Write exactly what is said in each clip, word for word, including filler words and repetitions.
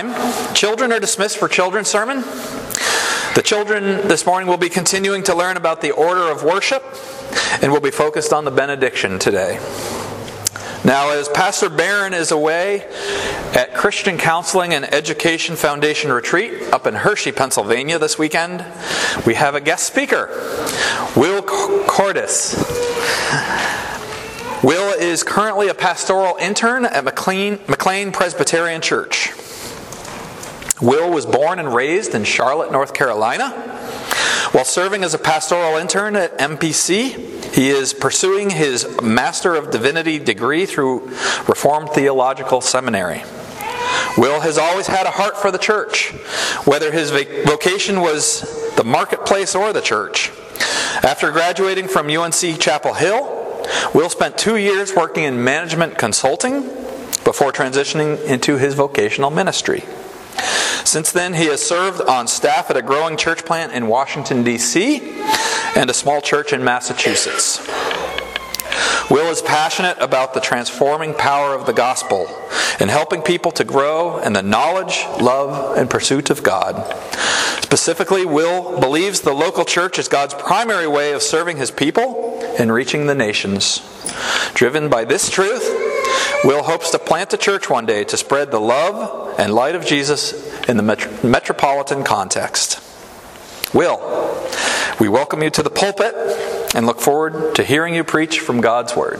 time. Children are dismissed for children's sermon. The children this morning will be continuing to learn about the order of worship, and we'll be focused on the benediction today. Now, as Pastor Barron is away at Christian Counseling and Education Foundation Retreat up in Hershey, Pennsylvania this weekend, we have a guest speaker, Will Cordis. Will is currently a pastoral intern at McLean, McLean Presbyterian Church. Will was born and raised in Charlotte, North Carolina. While serving as a pastoral intern at M P C, he is pursuing his Master of Divinity degree through Reformed Theological Seminary. Will has always had a heart for the church, whether his vocation was the marketplace or the church. After graduating from U N C Chapel Hill, Will spent two years working in management consulting before transitioning into his vocational ministry. Since then, he has served on staff at a growing church plant in Washington, D C and a small church in Massachusetts. Will is passionate about the transforming power of the gospel and helping people to grow in the knowledge, love, and pursuit of God. Specifically, Will believes the local church is God's primary way of serving his people and reaching the nations. Driven by this truth, Will hopes to plant a church one day to spread the love and light of Jesus in the met- metropolitan context. Will, we welcome you to the pulpit and look forward to hearing you preach from God's Word.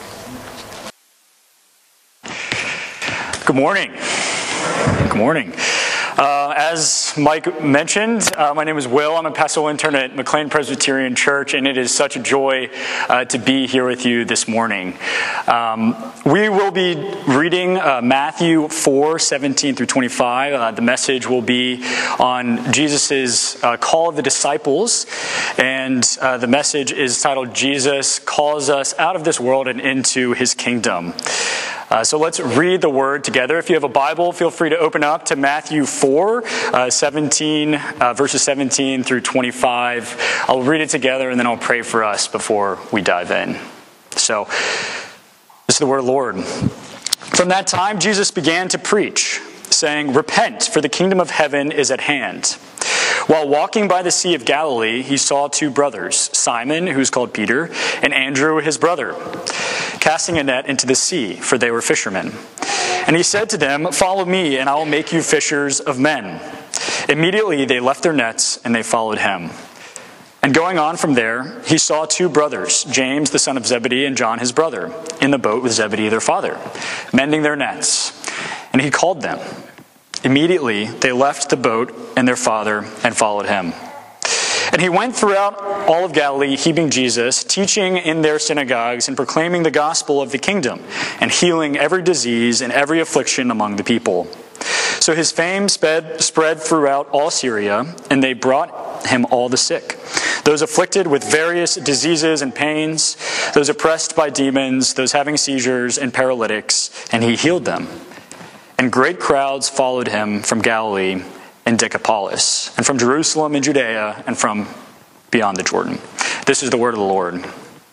Good morning. Good morning. Uh, as Mike mentioned, uh, my name is Will. I'm a pastoral intern at McLean Presbyterian Church, and it is such a joy uh, to be here with you this morning. Um, we will be reading uh, Matthew four, seventeen through twenty-five. Uh, the message will be on Jesus' uh, call of the disciples, and uh, the message is titled, Jesus Calls Us Out of This World and Into His Kingdom. Uh, so let's read the word together. If you have a Bible, feel free to open up to Matthew four, uh, seventeen, uh, verses seventeen through twenty-five. I'll read it together and then I'll pray for us before we dive in. So, this is the word of the Lord. From that time, Jesus began to preach, saying, "Repent, for the kingdom of heaven is at hand." While walking by the Sea of Galilee, he saw two brothers, Simon, who is called Peter, and Andrew, his brother, casting a net into the sea, for they were fishermen. And he said to them, "Follow me, and I will make you fishers of men." Immediately they left their nets, and they followed him. And going on from there, he saw two brothers, James the son of Zebedee and John his brother, in the boat with Zebedee their father, mending their nets. And he called them. Immediately they left the boat and their father and followed him. And he went throughout all of Galilee, heaping Jesus, teaching in their synagogues and proclaiming the gospel of the kingdom, and healing every disease and every affliction among the people. So his fame sped, spread throughout all Syria, and they brought him all the sick, those afflicted with various diseases and pains, those oppressed by demons, those having seizures and paralytics, and he healed them. And great crowds followed him from Galilee and Decapolis, and from Jerusalem and Judea, and from beyond the Jordan. This is the word of the Lord.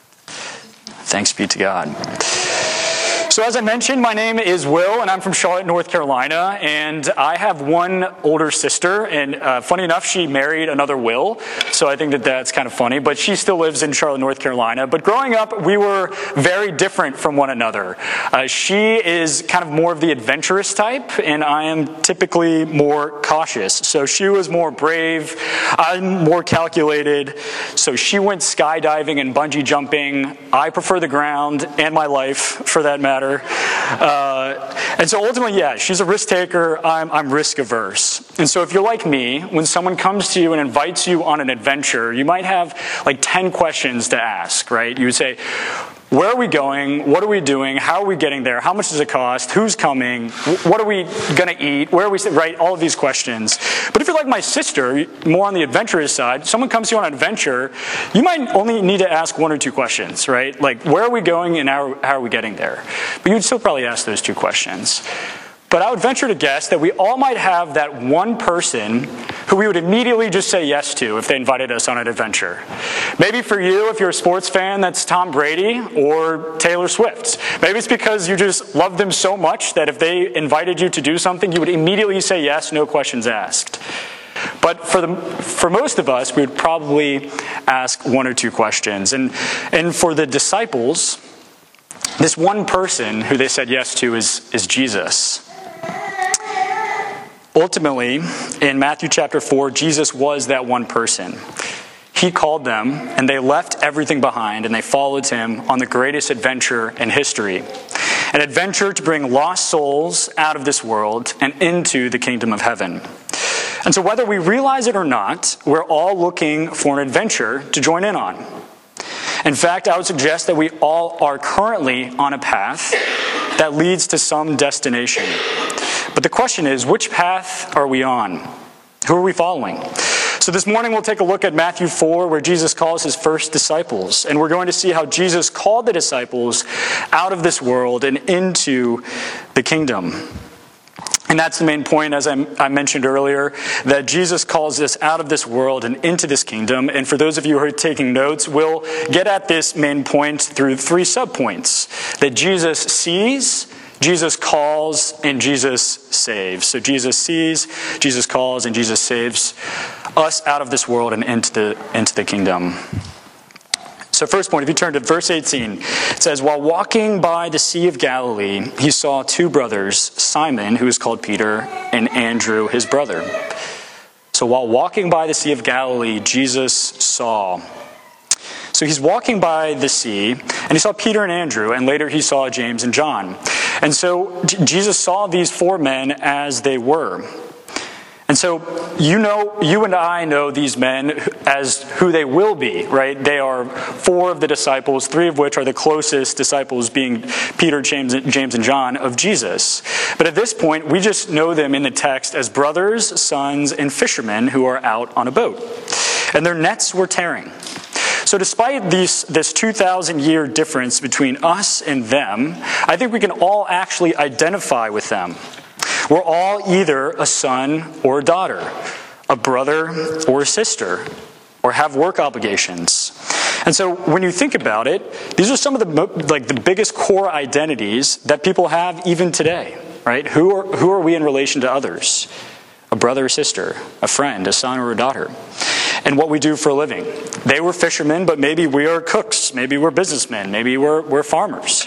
Thanks be to God. So as I mentioned, my name is Will, and I'm from Charlotte, North Carolina, and I have one older sister, and uh, funny enough, she married another Will, so I think that that's kind of funny, but she still lives in Charlotte, North Carolina. But growing up, we were very different from one another. Uh, she is kind of more of the adventurous type, and I am typically more cautious. So she was more brave, I'm more calculated, so she went skydiving and bungee jumping. I prefer the ground and my life, for that matter. Uh, and so ultimately, yeah, she's a risk taker. I'm, I'm risk averse. And so if you're like me, when someone comes to you and invites you on an adventure, you might have like ten questions to ask, right? You would say, where are we going? What are we doing? How are we getting there? How much does it cost? Who's coming? What are we going to eat? Where are we, right? All of these questions. But if you're like my sister, more on the adventurous side, someone comes to you on an adventure, you might only need to ask one or two questions, right? Like, where are we going and how, how are we getting there? But you'd still probably ask those two questions. But I would venture to guess that we all might have that one person who we would immediately just say yes to if they invited us on an adventure. Maybe for you, if you're a sports fan, that's Tom Brady or Taylor Swift. Maybe it's because you just love them so much that if they invited you to do something, you would immediately say yes, no questions asked. But for the for most of us, we would probably ask one or two questions. And and for the disciples, this one person who they said yes to is, is Jesus. Ultimately, in Matthew chapter four, Jesus was that one person. He called them, and they left everything behind, and they followed him on the greatest adventure in history. An adventure to bring lost souls out of this world and into the kingdom of heaven. And so whether we realize it or not, we're all looking for an adventure to join in on. In fact, I would suggest that we all are currently on a path that leads to some destination. But the question is, which path are we on? Who are we following? So this morning we'll take a look at Matthew four, where Jesus calls his first disciples. And we're going to see how Jesus called the disciples out of this world and into the kingdom. And that's the main point, as I, I mentioned earlier, that Jesus calls us out of this world and into this kingdom. And for those of you who are taking notes, we'll get at this main point through three subpoints. That Jesus sees, Jesus calls, and Jesus saves. So Jesus sees, Jesus calls, and Jesus saves us out of this world and into the, into the kingdom. So first point, if you turn to verse eighteen, it says, while walking by the Sea of Galilee, he saw two brothers, Simon, who is called Peter, and Andrew, his brother. So while walking by the Sea of Galilee, Jesus saw. So he's walking by the sea, and he saw Peter and Andrew, and later he saw James and John. And so J- Jesus saw these four men as they were. And so you know, you and I know these men as who they will be, right? They are four of the disciples, three of which are the closest disciples, being Peter, James, James, and John of Jesus. But at this point, we just know them in the text as brothers, sons, and fishermen who are out on a boat. And their nets were tearing. So despite these, this two thousand year difference between us and them, I think we can all actually identify with them. We're all either a son or a daughter, a brother or a sister, or have work obligations. And so when you think about it, these are some of the like the biggest core identities that people have even today, right? Who are, who are we in relation to others? A brother or sister, a friend, a son or a daughter. And what we do for a living. They were fishermen, but maybe we are cooks. Maybe we're businessmen. Maybe we're, we're farmers.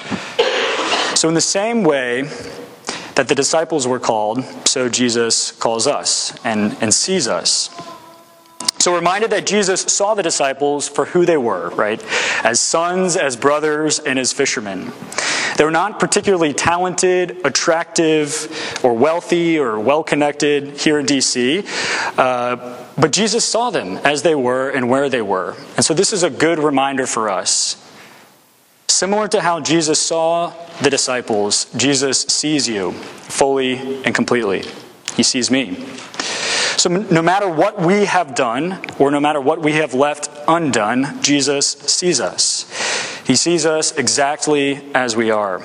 So in the same way that the disciples were called, so Jesus calls us and, and sees us. So we're reminded that Jesus saw the disciples for who they were, right? As sons, as brothers, and as fishermen. They were not particularly talented, attractive, or wealthy, or well-connected here in D C, uh, but Jesus saw them as they were and where they were. And so this is a good reminder for us. Similar to how Jesus saw the disciples, Jesus sees you fully and completely. He sees me. So no matter what we have done, or no matter what we have left undone, Jesus sees us. He sees us exactly as we are.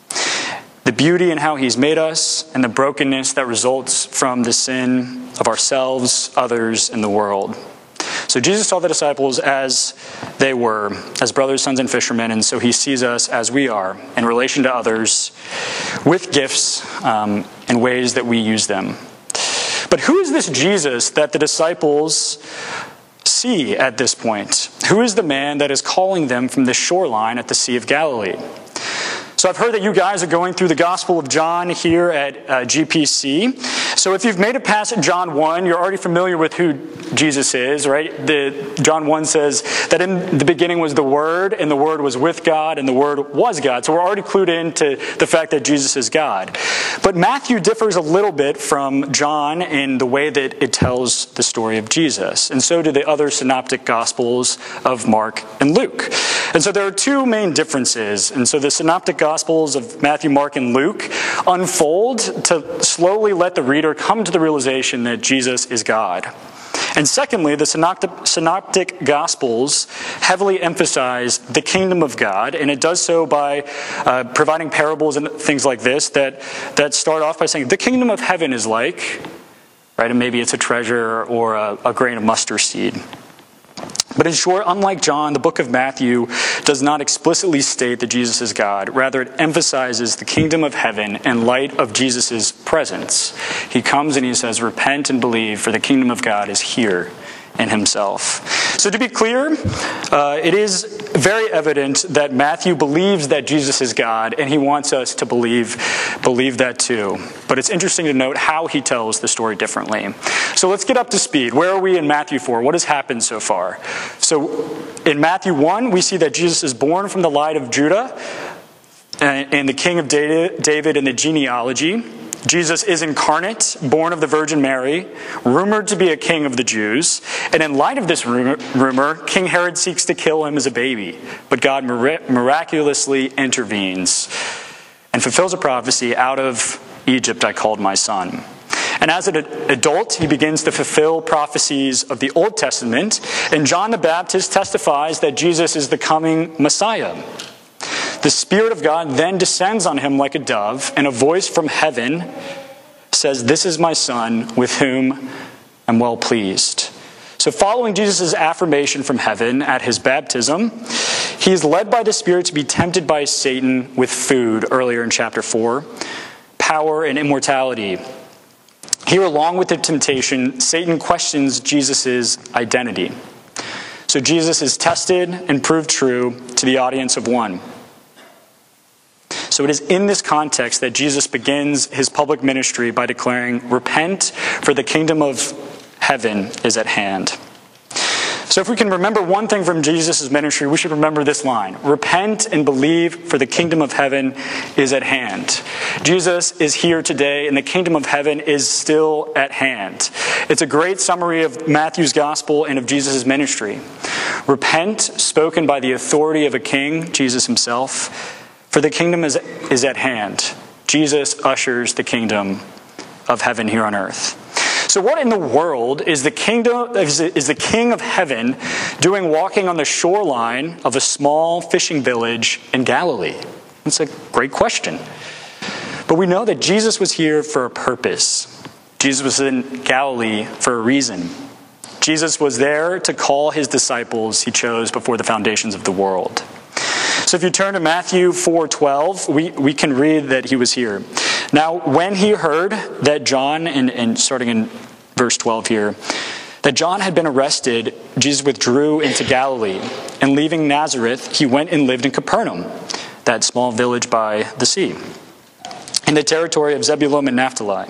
The beauty in how he's made us, and the brokenness that results from the sin of ourselves, others, and the world. So Jesus saw the disciples as they were, as brothers, sons, and fishermen, and so he sees us as we are, in relation to others, with gifts um, and ways that we use them. But who is this Jesus that the disciples see at this point? Who is the man that is calling them from the shoreline at the Sea of Galilee? So I've heard that you guys are going through the Gospel of John here at uh, G P C. So if you've made it past John one, you're already familiar with who Jesus is, right? The, John one says that in the beginning was the Word, and the Word was with God, and the Word was God. So we're already clued into the fact that Jesus is God. But Matthew differs a little bit from John in the way that it tells the story of Jesus. And so do the other synoptic Gospels of Mark and Luke. And so there are two main differences. And so the synoptic Gospels of Matthew, Mark, and Luke unfold to slowly let the reader come to the realization that Jesus is God. And secondly, the synoptic, synoptic Gospels heavily emphasize the kingdom of God, and it does so by uh, providing parables and things like this that, that start off by saying, the kingdom of heaven is like, right? And maybe it's a treasure or a, a grain of mustard seed. But in short, unlike John, the book of Matthew does not explicitly state that Jesus is God. Rather, it emphasizes the kingdom of heaven in light of Jesus' presence. He comes and he says, repent and believe, for the kingdom of God is here in himself. So to be clear, uh, it is very evident that Matthew believes that Jesus is God, and he wants us to believe, believe that too. But it's interesting to note how he tells the story differently. So let's get up to speed. Where are we in Matthew four? What has happened so far? So in Matthew one, we see that Jesus is born from the line of Judah and the king of David in the genealogy. Jesus is incarnate, born of the Virgin Mary, rumored to be a king of the Jews. And in light of this rumor, King Herod seeks to kill him as a baby. But God miraculously intervenes and fulfills a prophecy, out of Egypt I called my son. And as an adult, he begins to fulfill prophecies of the Old Testament. And John the Baptist testifies that Jesus is the coming Messiah. The Spirit of God then descends on him like a dove, and a voice from heaven says, "This is my Son, with whom I'm well pleased." So following Jesus' affirmation from heaven at his baptism, he is led by the Spirit to be tempted by Satan with food, earlier in chapter four, power and immortality. Here, along with the temptation, Satan questions Jesus' identity. So Jesus is tested and proved true to the audience of one. So it is in this context that Jesus begins his public ministry by declaring, "Repent, for the kingdom of heaven is at hand." So if we can remember one thing from Jesus' ministry, we should remember this line: repent and believe, for the kingdom of heaven is at hand. Jesus is here today, and the kingdom of heaven is still at hand. It's a great summary of Matthew's gospel and of Jesus' ministry. Repent, spoken by the authority of a king, Jesus himself, for the kingdom is, is at hand. Jesus ushers the kingdom of heaven here on earth. So what in the world is the kingdom is the king of heaven doing walking on the shoreline of a small fishing village in Galilee? That's a great question. But we know that Jesus was here for a purpose. Jesus was in Galilee for a reason. Jesus was there to call his disciples he chose before the foundations of the world. So if you turn to Matthew four twelve, we, we can read that he was here. Now, when he heard that John, and, and starting in verse twelve here, that John had been arrested, Jesus withdrew into Galilee. And leaving Nazareth, he went and lived in Capernaum, that small village by the sea, in the territory of Zebulun and Naphtali,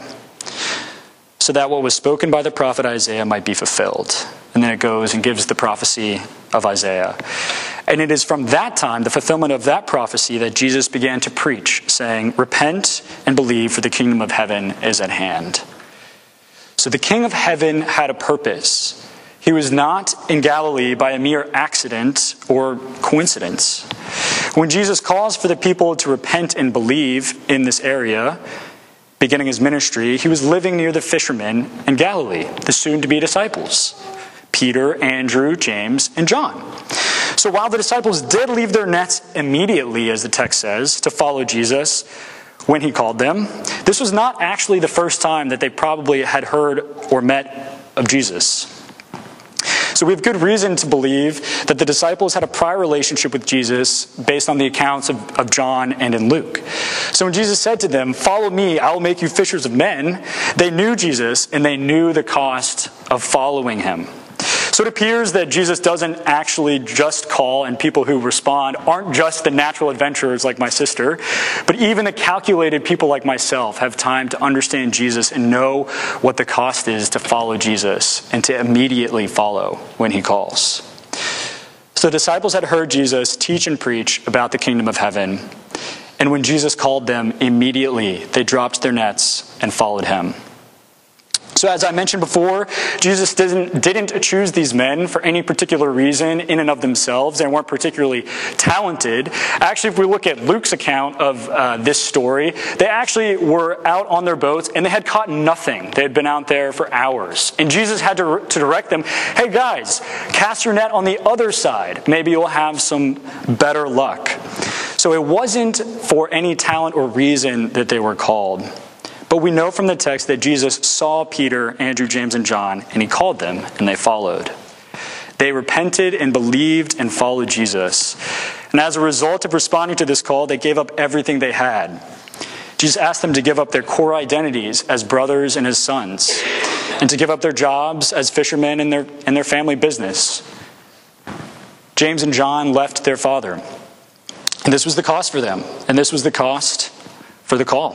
so that what was spoken by the prophet Isaiah might be fulfilled. And then it goes and gives the prophecy of Isaiah. And it is from that time, the fulfillment of that prophecy, that Jesus began to preach, saying, "Repent and believe, for the kingdom of heaven is at hand." So the king of heaven had a purpose. He was not in Galilee by a mere accident or coincidence. When Jesus calls for the people to repent and believe in this area, beginning his ministry, he was living near the fishermen in Galilee, the soon-to-be disciples, Peter, Andrew, James, and John. So while the disciples did leave their nets immediately, as the text says, to follow Jesus when he called them, this was not actually the first time that they probably had heard or met of Jesus. So we have good reason to believe that the disciples had a prior relationship with Jesus based on the accounts of, of John and in Luke. So when Jesus said to them, "Follow me, I will make you fishers of men," they knew Jesus and they knew the cost of following him. So it appears that Jesus doesn't actually just call, and people who respond aren't just the natural adventurers like my sister, but even the calculated people like myself have time to understand Jesus and know what the cost is to follow Jesus and to immediately follow when he calls. So the disciples had heard Jesus teach and preach about the kingdom of heaven, and when Jesus called them, immediately they dropped their nets and followed him. So as I mentioned before, Jesus didn't, didn't choose these men for any particular reason in and of themselves. They weren't particularly talented. Actually, if we look at Luke's account of uh, this story, they actually were out on their boats and they had caught nothing. They had been out there for hours. And Jesus had to, to direct them, "Hey guys, cast your net on the other side. Maybe you'll have some better luck." So it wasn't for any talent or reason that they were called. But we know from the text that Jesus saw Peter, Andrew, James, and John, and he called them, and they followed. They repented and believed and followed Jesus. And as a result of responding to this call, they gave up everything they had. Jesus asked them to give up their core identities as brothers and as sons, and to give up their jobs as fishermen and their, and their family business. James and John left their father. And this was the cost for them. And this was the cost for the call.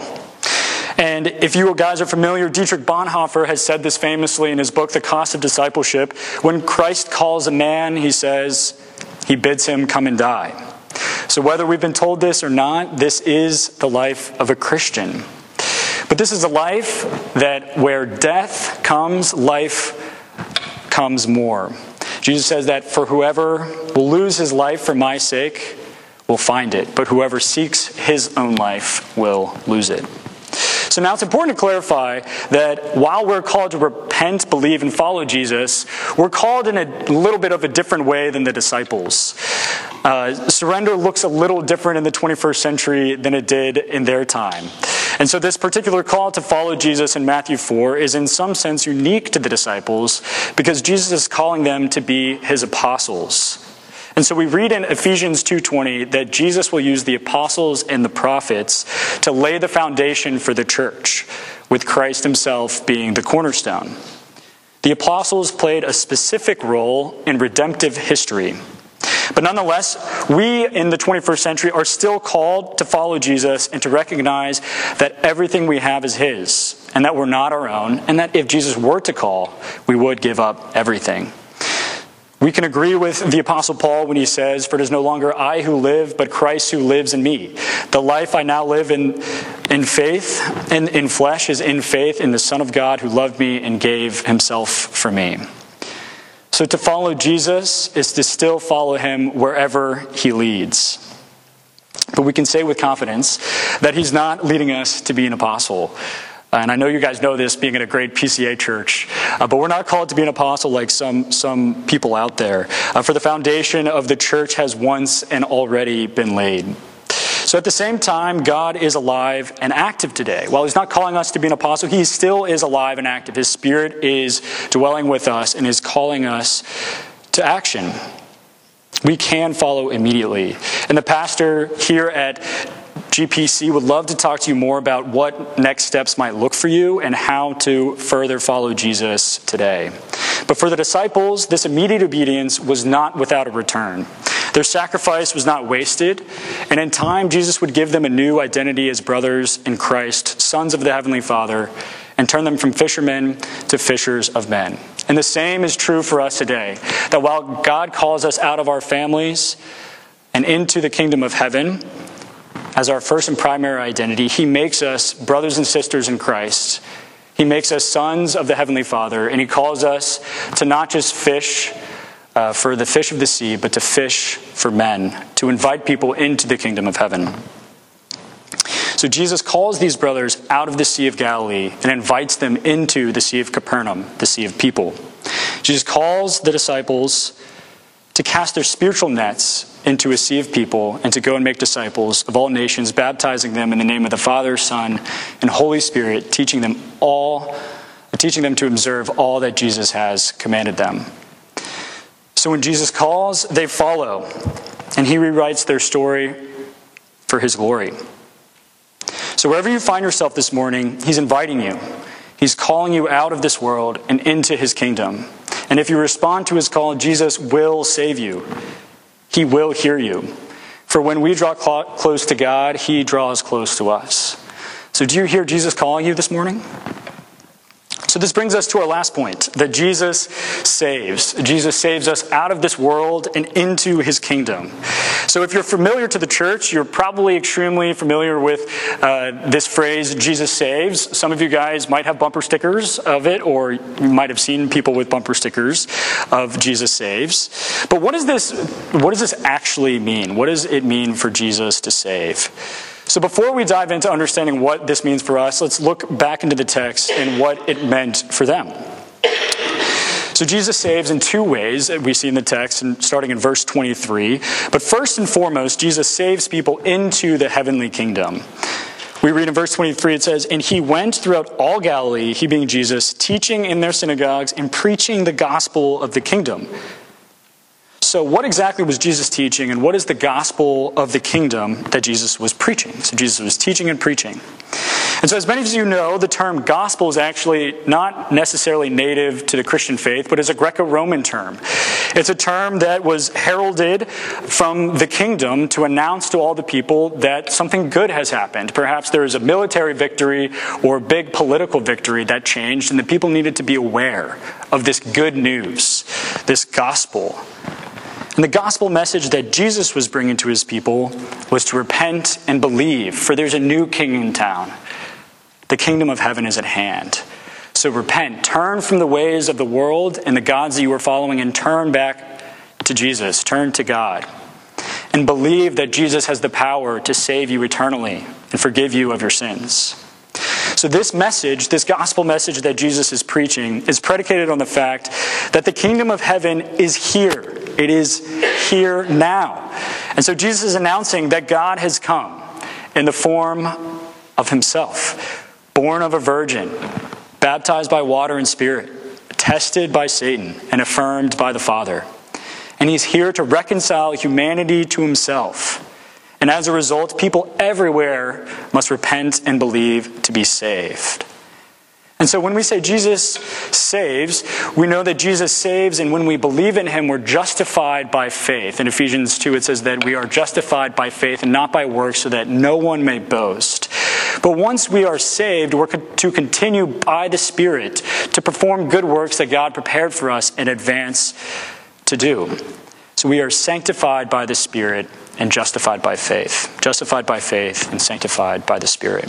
And if you guys are familiar, Dietrich Bonhoeffer has said this famously in his book, The Cost of Discipleship. When Christ calls a man, he says, he bids him come and die. So whether we've been told this or not, this is the life of a Christian. But this is a life that where death comes, life comes more. Jesus says that for whoever will lose his life for my sake will find it, but whoever seeks his own life will lose it. So now it's important to clarify that while we're called to repent, believe, and follow Jesus, we're called in a little bit of a different way than the disciples. Uh, surrender looks a little different in the twenty-first century than it did in their time. And so this particular call to follow Jesus in Matthew four is in some sense unique to the disciples because Jesus is calling them to be his apostles. And so we read in Ephesians two twenty that Jesus will use the apostles and the prophets to lay the foundation for the church, with Christ himself being the cornerstone. The apostles played a specific role in redemptive history. But nonetheless, we in the twenty-first century are still called to follow Jesus and to recognize that everything we have is his, and that we're not our own, and that if Jesus were to call, we would give up everything. We can agree with the Apostle Paul when he says, "For it is no longer I who live, but Christ who lives in me. The life I now live in in faith and in flesh is in faith in the Son of God who loved me and gave himself for me." So to follow Jesus is to still follow him wherever he leads. But we can say with confidence that he's not leading us to be an apostle. And I know you guys know this, being in a great P C A church. Uh, but we're not called to be an apostle like some, some people out there. Uh, for the foundation of the church has once and already been laid. So at the same time, God is alive and active today. While he's not calling us to be an apostle, he still is alive and active. His Spirit is dwelling with us and is calling us to action. We can follow immediately. And the pastor here at G P C would love to talk to you more about what next steps might look for you and how to further follow Jesus today. But for the disciples, this immediate obedience was not without a return. Their sacrifice was not wasted, and in time, Jesus would give them a new identity as brothers in Christ, sons of the Heavenly Father, and turn them from fishermen to fishers of men. And the same is true for us today, that while God calls us out of our families and into the kingdom of heaven as our first and primary identity, he makes us brothers and sisters in Christ. He makes us sons of the Heavenly Father, and he calls us to not just fish uh, for the fish of the sea, but to fish for men, to invite people into the kingdom of heaven. So Jesus calls these brothers out of the Sea of Galilee and invites them into the Sea of Capernaum, the Sea of People. Jesus calls the disciples to cast their spiritual nets into a sea of people and to go and make disciples of all nations, baptizing them in the name of the Father, Son, and Holy Spirit, teaching them all, teaching them to observe all that Jesus has commanded them. So when Jesus calls, they follow, and he rewrites their story for his glory. So wherever you find yourself this morning, he's inviting you. He's calling you out of this world and into his kingdom. And if you respond to his call, Jesus will save you. He will hear you. For when we draw cl- close to God, he draws close to us. So do you hear Jesus calling you this morning? So this brings us to our last point, that Jesus saves. Jesus saves us out of this world and into his kingdom. So if you're familiar to the church, you're probably extremely familiar with uh, this phrase, Jesus saves. Some of you guys might have bumper stickers of it, or you might have seen people with bumper stickers of Jesus saves. But what does this, what does this actually mean? What does it mean for Jesus to save? So before we dive into understanding what this means for us, let's look back into the text and what it meant for them. So Jesus saves in two ways that we see in the text, and starting in verse twenty-three. But first and foremost, Jesus saves people into the heavenly kingdom. We read in verse twenty-three, it says, "And he went throughout all Galilee," he being Jesus, "teaching in their synagogues and preaching the gospel of the kingdom." So what exactly was Jesus teaching, and what is the gospel of the kingdom that Jesus was preaching? So Jesus was teaching and preaching. And so as many of you know, the term gospel is actually not necessarily native to the Christian faith, but is a Greco-Roman term. It's a term that was heralded from the kingdom to announce to all the people that something good has happened. Perhaps there is a military victory or a big political victory that changed, and the people needed to be aware of this good news, this gospel. And the gospel message that Jesus was bringing to his people was to repent and believe, for there's a new king in town. The kingdom of heaven is at hand. So repent, turn from the ways of the world and the gods that you were following, and turn back to Jesus, turn to God. And believe that Jesus has the power to save you eternally and forgive you of your sins. So this message, this gospel message that Jesus is preaching, is predicated on the fact that the kingdom of heaven is here. It is here now. And so Jesus is announcing that God has come in the form of himself, born of a virgin, baptized by water and spirit, tested by Satan, and affirmed by the Father. And he's here to reconcile humanity to himself. And as a result, people everywhere must repent and believe to be saved. And so when we say Jesus saves, we know that Jesus saves, and when we believe in him, we're justified by faith. In Ephesians two, it says that we are justified by faith and not by works, so that no one may boast. But once we are saved, we're to continue by the Spirit to perform good works that God prepared for us in advance to do. So we are sanctified by the Spirit and justified by faith. Justified by faith and sanctified by the Spirit.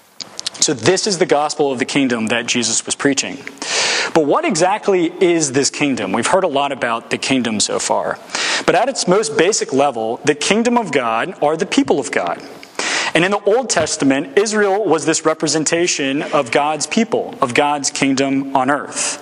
So this is the gospel of the kingdom that Jesus was preaching. But what exactly is this kingdom? We've heard a lot about the kingdom so far. But at its most basic level, the kingdom of God are the people of God. And in the Old Testament, Israel was this representation of God's people, of God's kingdom on earth.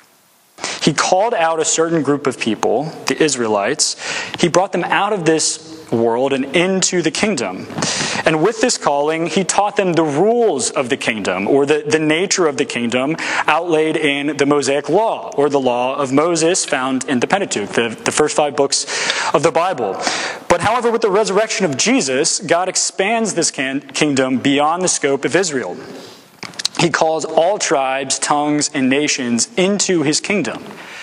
He called out a certain group of people, the Israelites. He brought them out of this world and into the kingdom. And with this calling, he taught them the rules of the kingdom, or the, the nature of the kingdom, outlaid in the Mosaic Law, or the law of Moses found in the Pentateuch, the, the first five books of the Bible. But however, with the resurrection of Jesus, God expands this can, kingdom beyond the scope of Israel. He calls all tribes, tongues, and nations into his kingdom.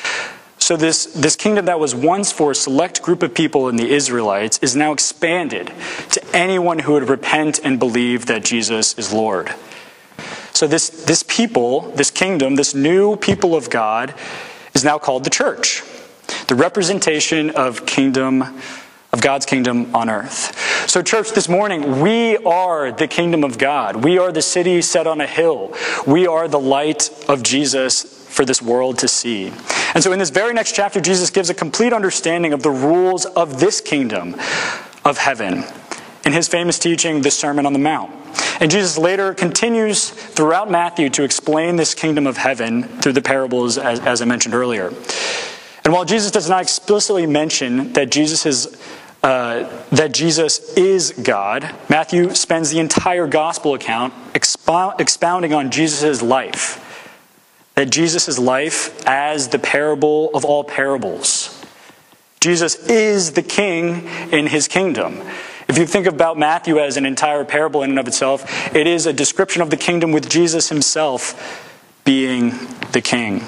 So this, this kingdom that was once for a select group of people in the Israelites is now expanded to anyone who would repent and believe that Jesus is Lord. So this, this people, this kingdom, this new people of God is now called the church, the representation of kingdom, of God's kingdom on earth. So church, this morning, we are the kingdom of God. We are the city set on a hill. We are the light of Jesus for this world to see. And so in this very next chapter, Jesus gives a complete understanding of the rules of this kingdom of heaven in his famous teaching, the Sermon on the Mount. And Jesus later continues throughout Matthew to explain this kingdom of heaven through the parables, as, as I mentioned earlier. And while Jesus does not explicitly mention that Jesus is uh, that Jesus is God, Matthew spends the entire gospel account expo- expounding on Jesus' life. That Jesus' life as the parable of all parables. Jesus is the king in his kingdom. If you think about Matthew as an entire parable in and of itself, it is a description of the kingdom with Jesus himself being the king.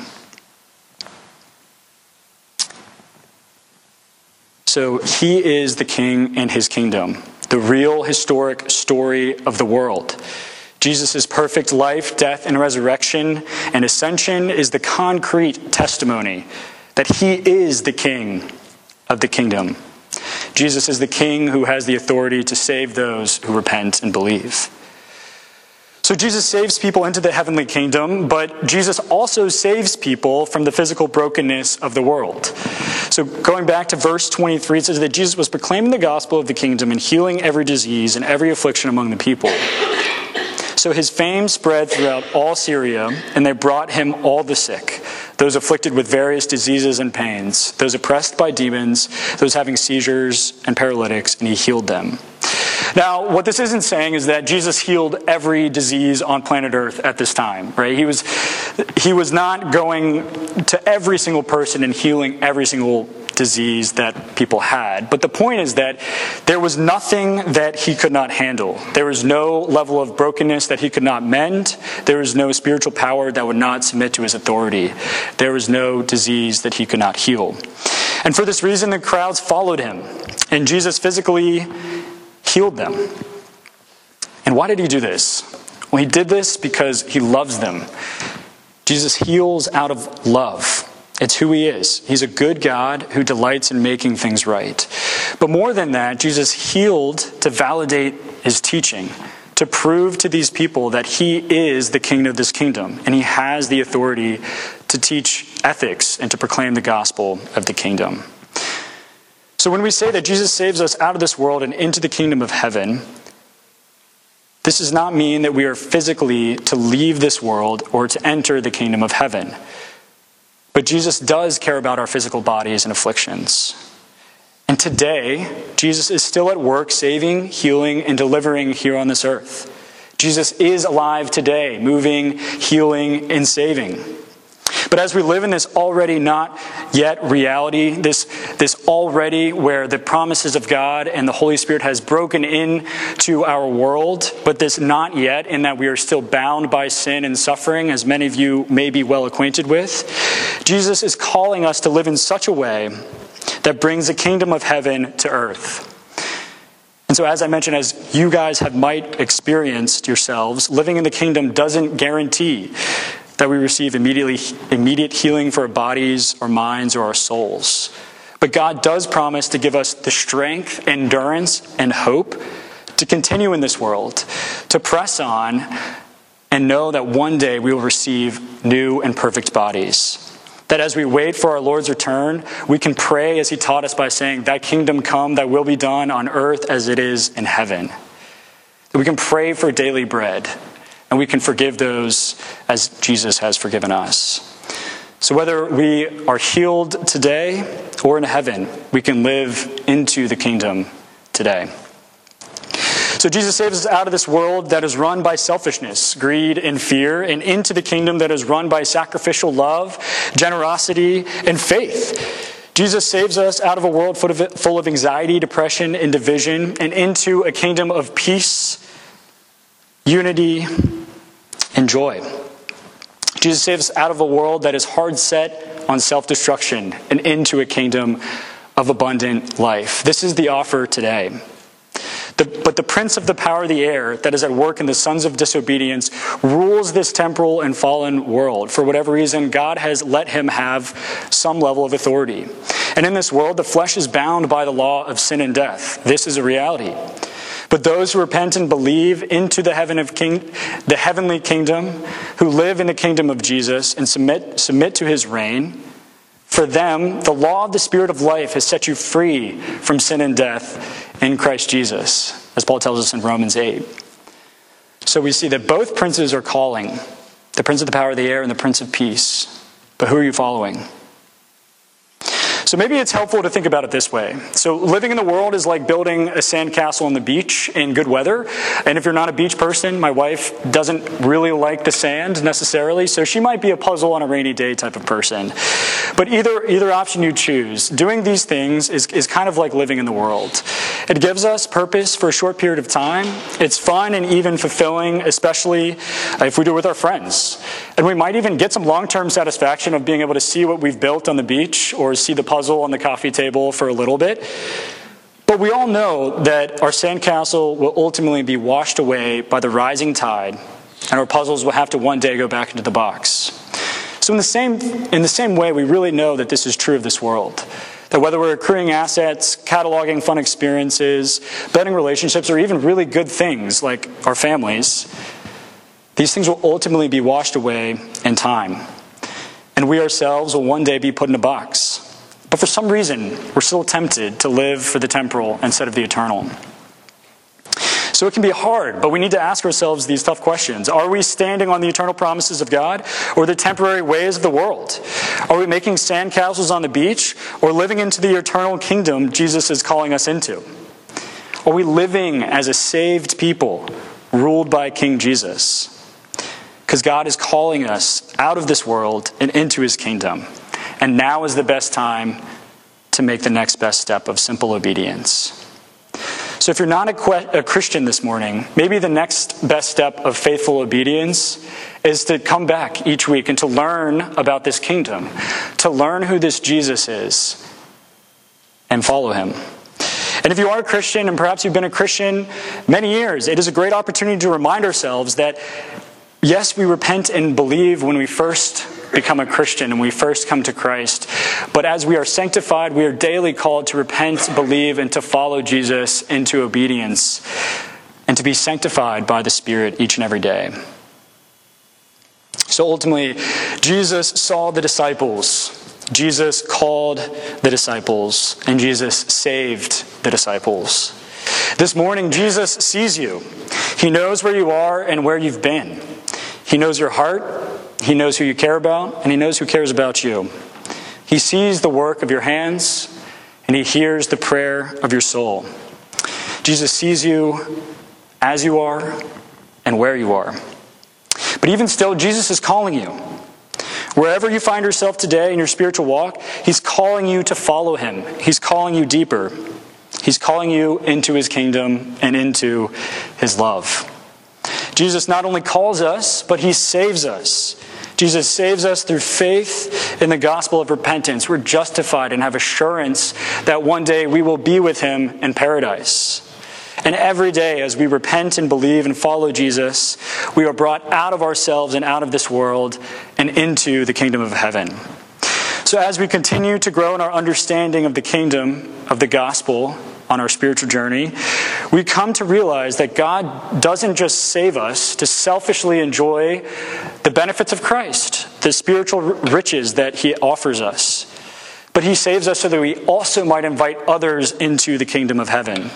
So he is the king in his kingdom, the real historic story of the world. Jesus' perfect life, death, and resurrection and ascension is the concrete testimony that he is the king of the kingdom. Jesus is the king who has the authority to save those who repent and believe. So Jesus saves people into the heavenly kingdom, but Jesus also saves people from the physical brokenness of the world. So going back to verse twenty-three, it says that Jesus was proclaiming the gospel of the kingdom and healing every disease and every affliction among the people. So his fame spread throughout all Syria, and they brought him all the sick, those afflicted with various diseases and pains, those oppressed by demons, those having seizures and paralytics, and he healed them. Now, what this isn't saying is that Jesus healed every disease on planet Earth at this time, right? He was, he was not going to every single person and healing every single disease that people had. But the point is that there was nothing that he could not handle. There was no level of brokenness that he could not mend. There was no spiritual power that would not submit to his authority. There was no disease that he could not heal. And for this reason, the crowds followed him, and Jesus physically healed them. And why did he do this? Well, he did this because he loves them. Jesus heals out of love. It's who he is. He's a good God who delights in making things right. But more than that, Jesus healed to validate his teaching, to prove to these people that he is the king of this kingdom, and he has the authority to teach ethics and to proclaim the gospel of the kingdom. So when we say that Jesus saves us out of this world and into the kingdom of heaven, this does not mean that we are physically to leave this world or to enter the kingdom of heaven. But Jesus does care about our physical bodies and afflictions. And today, Jesus is still at work saving, healing, and delivering here on this earth. Jesus is alive today, moving, healing, and saving. But as we live in this already not yet reality, this, this already where the promises of God and the Holy Spirit has broken into our world, but this not yet in that we are still bound by sin and suffering, as many of you may be well acquainted with, Jesus is calling us to live in such a way that brings the kingdom of heaven to earth. And so as I mentioned, as you guys have might experienced yourselves, living in the kingdom doesn't guarantee that we receive immediately immediate healing for our bodies, our minds, or our souls. But God does promise to give us the strength, endurance, and hope to continue in this world, to press on, and know that one day we will receive new and perfect bodies. That as we wait for our Lord's return, we can pray as he taught us by saying, "Thy kingdom come, thy will be done on earth as it is in heaven." That we can pray for daily bread, and we can forgive those as Jesus has forgiven us. So whether we are healed today or in heaven, we can live into the kingdom today. So Jesus saves us out of this world that is run by selfishness, greed, and fear, and into the kingdom that is run by sacrificial love, generosity, and faith. Jesus saves us out of a world full of, full of anxiety, depression, and division, and into a kingdom of peace, unity, and joy. Jesus saves us out of a world that is hard set on self-destruction and into a kingdom of abundant life. This is the offer today. The, but the prince of the power of the air that is at work in the sons of disobedience rules this temporal and fallen world. For whatever reason, God has let him have some level of authority. And in this world, the flesh is bound by the law of sin and death. This is a reality. But those who repent and believe into the heaven of king, the heavenly kingdom, who live in the kingdom of Jesus and submit, submit to his reign, for them, the law of the Spirit of life has set you free from sin and death in Christ Jesus, as Paul tells us in Romans eight. So we see that both princes are calling, the prince of the power of the air and the prince of peace. But who are you following? So maybe it's helpful to think about it this way. So living in the world is like building a sandcastle on the beach in good weather. And if you're not a beach person, my wife doesn't really like the sand necessarily, so she might be a puzzle on a rainy day type of person. But either either option you choose, doing these things is, is kind of like living in the world. It gives us purpose for a short period of time. It's fun and even fulfilling, especially if we do it with our friends. And we might even get some long-term satisfaction of being able to see what we've built on the beach or see the puzzle on the coffee table for a little bit. But we all know that our sandcastle will ultimately be washed away by the rising tide, and our puzzles will have to one day go back into the box. So in the same in the same way, we really know that this is true of this world. That whether we're accruing assets, cataloging fun experiences, building relationships, or even really good things like our families, these things will ultimately be washed away in time. And we ourselves will one day be put in a box. But for some reason, we're still tempted to live for the temporal instead of the eternal. So it can be hard, but we need to ask ourselves these tough questions. Are we standing on the eternal promises of God or the temporary ways of the world? Are we making sandcastles on the beach or living into the eternal kingdom Jesus is calling us into? Are we living as a saved people ruled by King Jesus? Because God is calling us out of this world and into his kingdom. And now is the best time to make the next best step of simple obedience. So if you're not a, que- a Christian this morning, maybe the next best step of faithful obedience is to come back each week and to learn about this kingdom, to learn who this Jesus is, and follow him. And if you are a Christian, and perhaps you've been a Christian many years, it is a great opportunity to remind ourselves that, yes, we repent and believe when we first become a Christian and we first come to Christ. But as we are sanctified, we are daily called to repent, believe, and to follow Jesus into obedience and to be sanctified by the Spirit each and every day. So ultimately, Jesus saw the disciples. Jesus called the disciples, and Jesus saved the disciples. This morning, Jesus sees you. He knows where you are and where you've been. He knows your heart. He knows who you care about, and he knows who cares about you. He sees the work of your hands, and he hears the prayer of your soul. Jesus sees you as you are and where you are. But even still, Jesus is calling you. Wherever you find yourself today in your spiritual walk, he's calling you to follow him. He's calling you deeper. He's calling you into his kingdom and into his love. Jesus not only calls us, but he saves us. Jesus saves us through faith in the gospel of repentance. We're justified and have assurance that one day we will be with him in paradise. And every day as we repent and believe and follow Jesus, we are brought out of ourselves and out of this world and into the kingdom of heaven. So as we continue to grow in our understanding of the kingdom, of the gospel, on our spiritual journey, we come to realize that God doesn't just save us to selfishly enjoy the benefits of Christ, the spiritual riches that he offers us, but he saves us so that we also might invite others into the kingdom of heaven.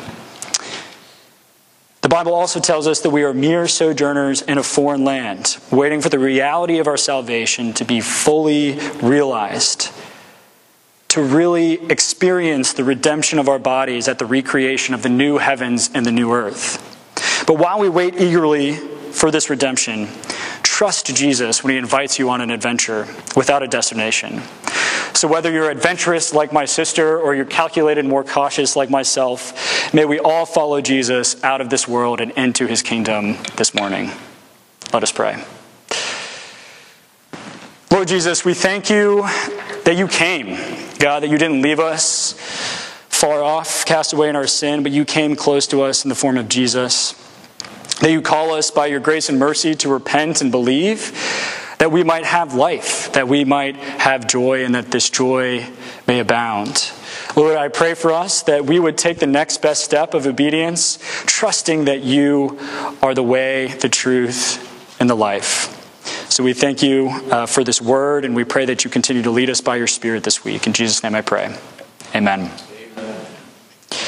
The Bible also tells us that we are mere sojourners in a foreign land, waiting for the reality of our salvation to be fully realized, to really experience the redemption of our bodies at the recreation of the new heavens and the new earth. But while we wait eagerly for this redemption, trust Jesus when he invites you on an adventure without a destination. So whether you're adventurous like my sister or you're calculated and more cautious like myself, may we all follow Jesus out of this world and into his kingdom this morning. Let us pray. Lord Jesus, we thank you that you came, God, that you didn't leave us far off, cast away in our sin, but you came close to us in the form of Jesus. That you call us by your grace and mercy to repent and believe, that we might have life, that we might have joy, and that this joy may abound. Lord, I pray for us that we would take the next best step of obedience, trusting that you are the way, the truth, and the life. So we thank you uh, for this word, and we pray that you continue to lead us by your Spirit this week. In Jesus' name I pray. Amen.